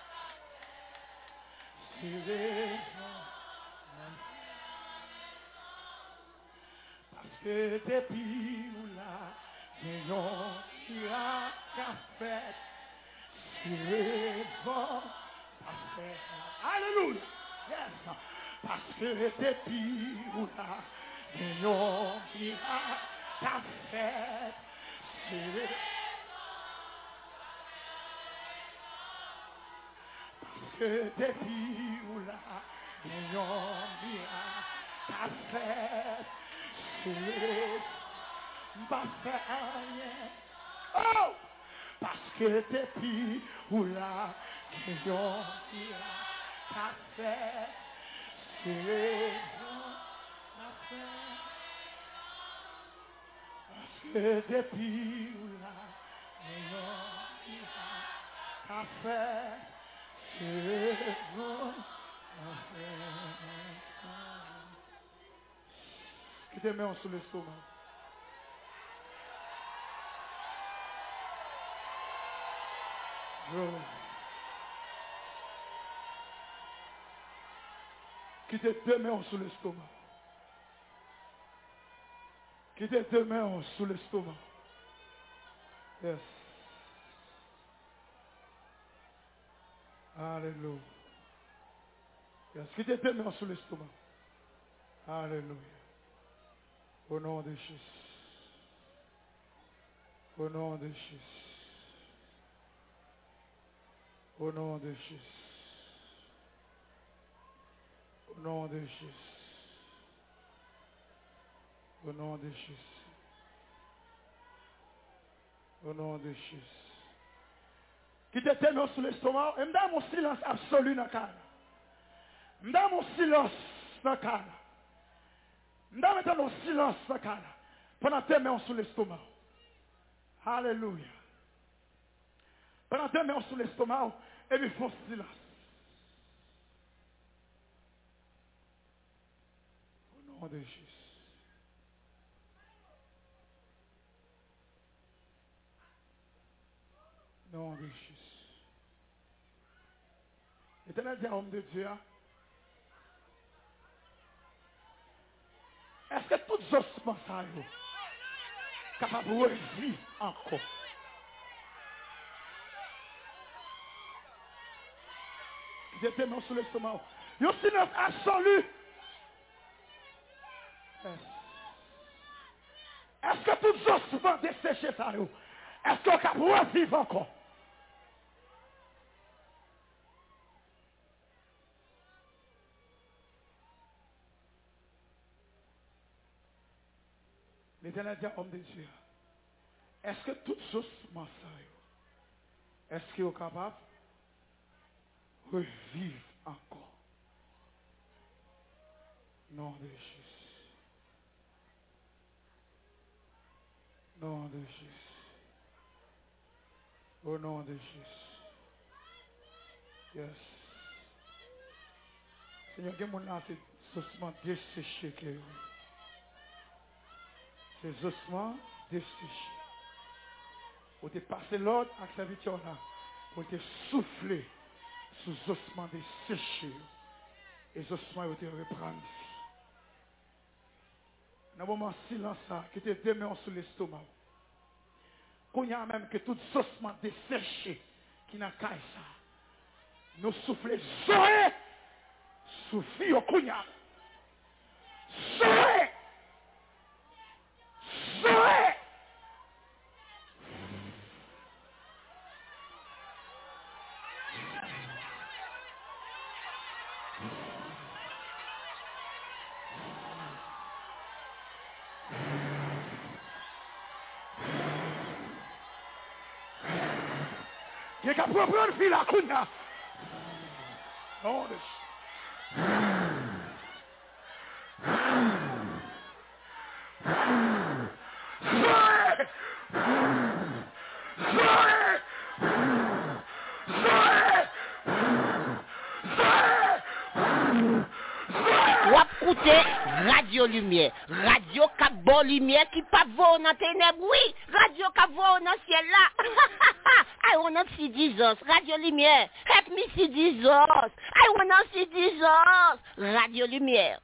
Speaker 6: C'est raison. Parce que depuis ou là, meilleur miracle a fait. C'est raison. Alléluia. Yes. Parce que depuis où là, meilleur miracle a fait. Parce que depuis où là, meilleur miracle a fait. C'est pas fait rien. Oh! Parce que depuis où là, meilleur miracle a fait. C'est raison a fait. Parce que depuis où là, meilleur miracle a fait. C'est raison a fait. Qui te met sur l'estomac. Qui te deux mains sous l'estomac. Qui te deux mains sous l'estomac. Yes. Alléluia. Yes. Qui te deux mains sous l'estomac. Alléluia. Au nom de Jésus. Au nom de Jésus. Au nom de Jésus. Au nom de Jésus. Au nom de Jésus. Au nom de Jésus. Qui te tient sur l'estomac, et me donne mon silence absolu dans le cadre. Me donne mon silence dans le cadre. Me donne maintenant mon silence dans le cadre. Pendant tes mains sur l'estomac. Alléluia. Pendant tes mains sur l'estomac, et puis font silence. Au nom de Jésus. Au nom de Jésus. Éternel dit à l'homme de Dieu, est-ce que tous les ossements sont capables de revivre encore? J'étais non sous l'estomac. Il y a un silence absolu. Est-ce que tous les ossements desséchés ça? Est-ce qu'on est capable de revivre encore? L'Éternel dit à l'homme de Dieu, est-ce que tous les ossements ça? Est-ce qu'ils sont capables de revivre encore? Nom de Jésus. Nom de Jésus. Au nom de Jésus. Yes. Seigneur, que mon âme c'est ossements desséchés. Ces ossements desséchés. Pour te passer l'ordre avec sa victoire là. Pour te souffler sous ossements desséchés. Et les ossements ont été reprendre. Dans un moment silence, qui était deux mains sur l'estomac. Qu'on y a même que tout ossements desséchés qui n'a qu'à ça. Nous soufflons Zoé souffle au Kounya. Zoé Zoé. Il y a qu'à prendre fil à Kounya. Non,
Speaker 8: Radio lumière. Radio cap bon lumière qui pas vaut dans ténèbres. Oui, radio cap vaut dans ciel là. I want to see Jesus. Radio lumière. Help me see Jesus. I want to see Jesus. Radio lumière.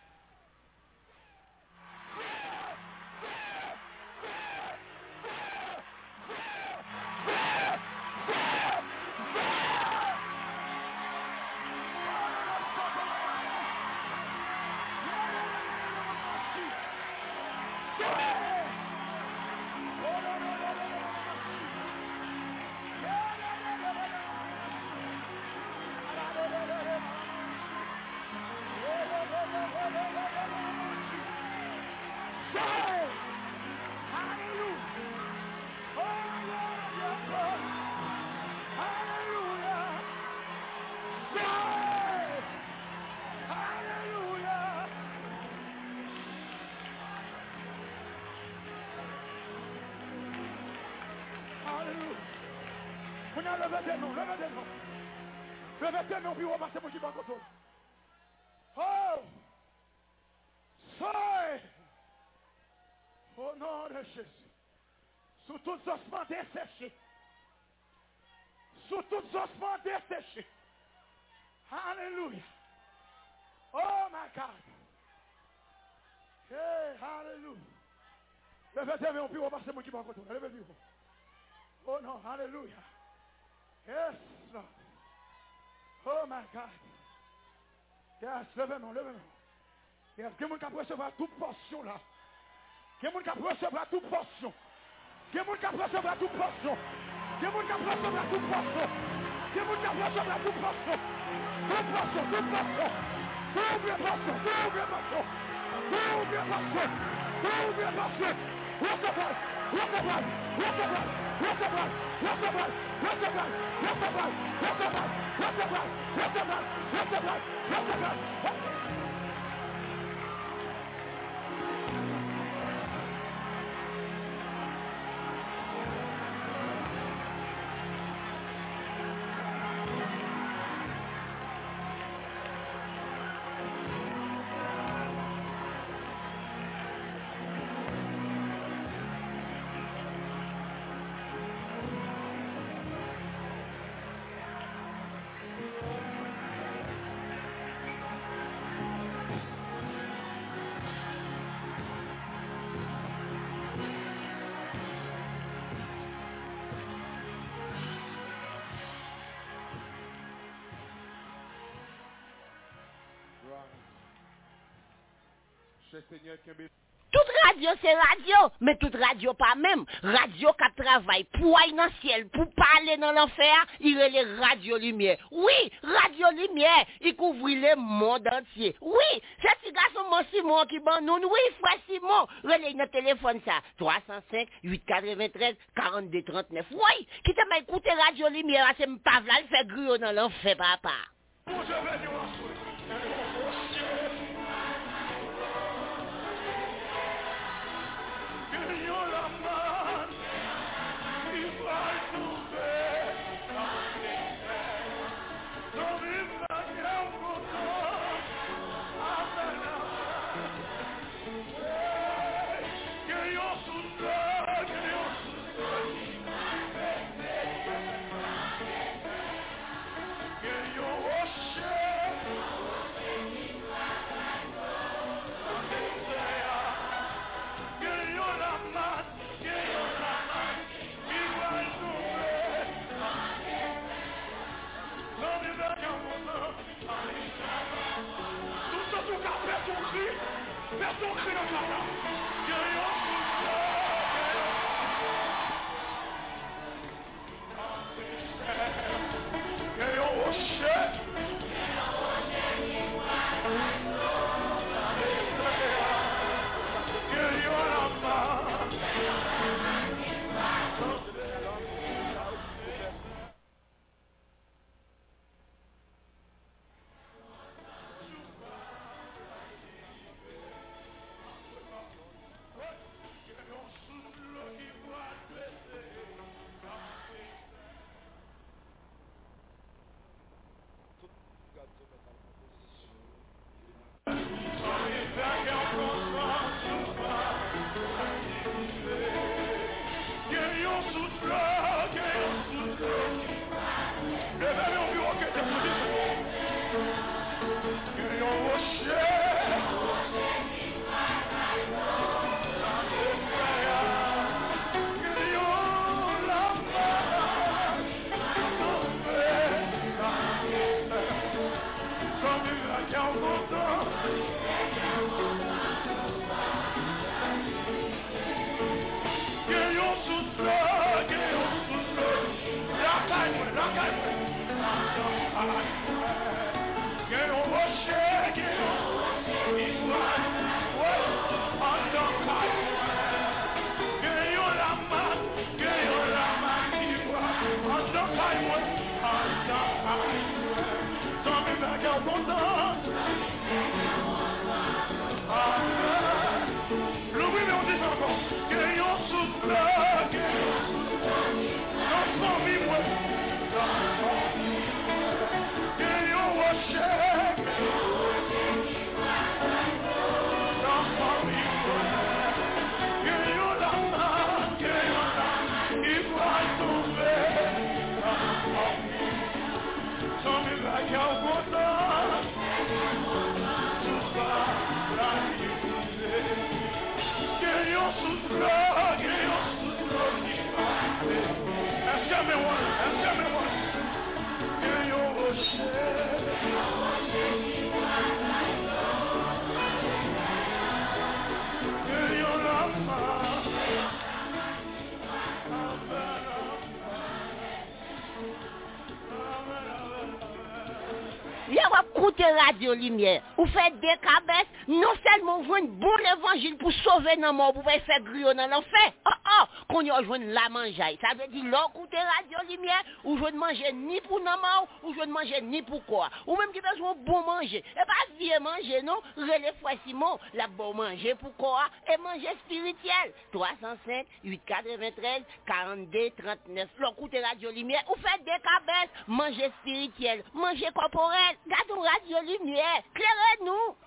Speaker 6: Levez tes mains, puis repassez pour qui va contre. Oh! Soy! Au nom de Jésus. Sous tout ossement desséché. Sous tout ossement desséché. Alléluia. Oh my God. Hey, hallelujah. Levez tes mains, puis repassez pour qui va contre. Levez-vous. Oh non, hallelujah. Yes, Lord. Oh my God. Yes, levez-nous. Yes, quelqu'un qui a recevoir toute portion là. Quelqu'un qui a recevoir toute portion. Quelqu'un qui a recevoir toute portion. Quelqu'un qui a recevoir toute portion. Quelqu'un qui a recevoir toute portion. Toute portion.
Speaker 8: Toute radio c'est radio, mais toute radio pas même. Radio qui travaille pour aller dans le ciel, pour parler dans l'enfer, il est les radio lumière. Oui, radio lumière, il couvre le monde entier. Oui, c'est ce garçon mon Simon qui ban nous. Oui, frère Simon, relais notre téléphone ça, 305 893 42 39. Oui, qui t'a m'a écouté radio lumière, c'est pas là, il fait grue dans l'enfer papa. Radio Lumière, ou faites des cabesses, non seulement vous un bon évangile pour sauver nos morts, vous pouvez faire griller dans l'enfer. Qu'on y rejoigne la mangeaille. Ça veut dire, l'écouter Radio Lumière, ou je ne manger ni pour nos morts, ou je ne manger ni pour quoi. Ou même qui besoin de bon manger. Et pas vieux manger, non? Relais fois Simon, la bon manger pour quoi? Et manger spirituel. 305, 893, 42, 39. L'écouter Radio Lumière, ou faites des cabesses, manger spirituel, manger corporel. Gardons Radio Lumière, clairez-nous.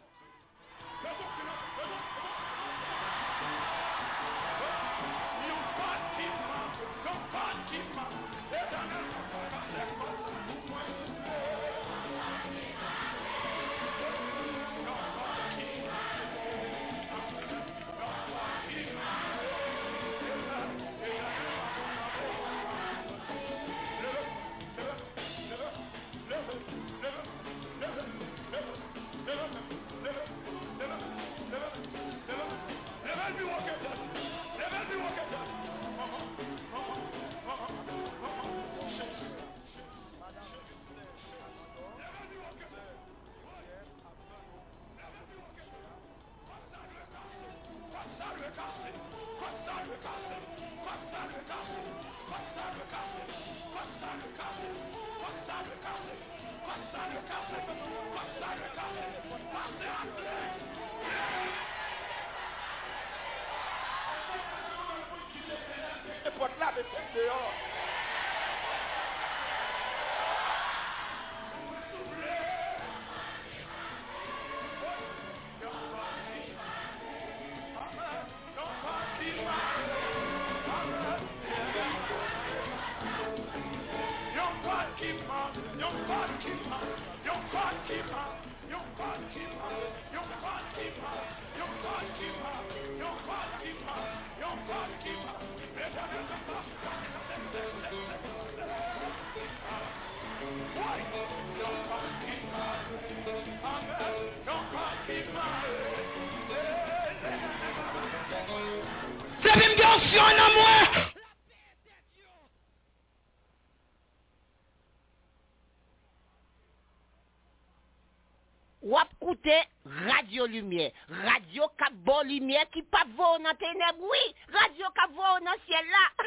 Speaker 8: Radio Lumière, radio qui bon lumière qui pas voir dans ténèbres, oui, radio qui voir dans ciel là.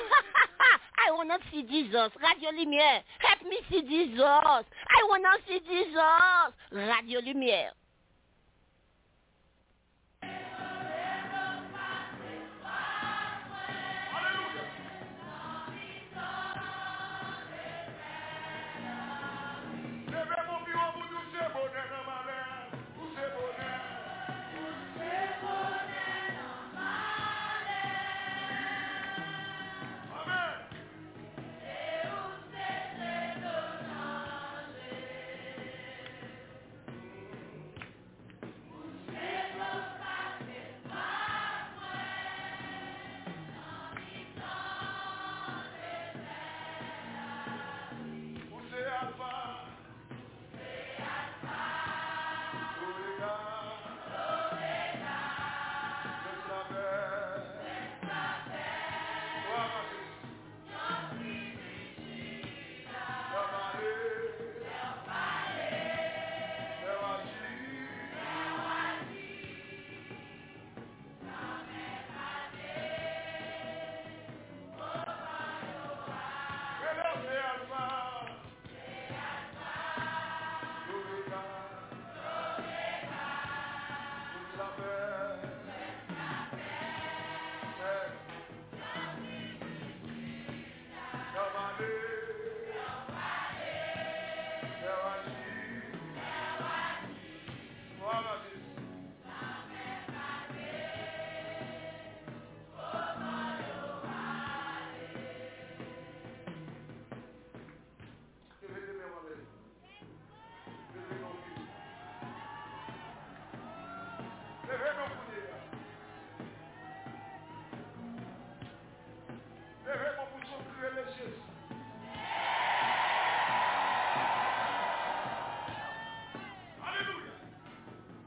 Speaker 8: I wanna see Jesus, Radio Lumière, help me see Jesus. I wanna see Jesus, Radio Lumière.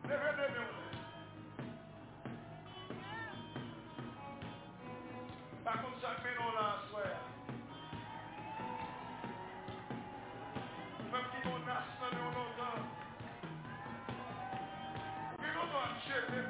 Speaker 6: Par contre, chaque maison là, soir. Même qui nous nasse, nous nous nous. Et nous nous enchaînons.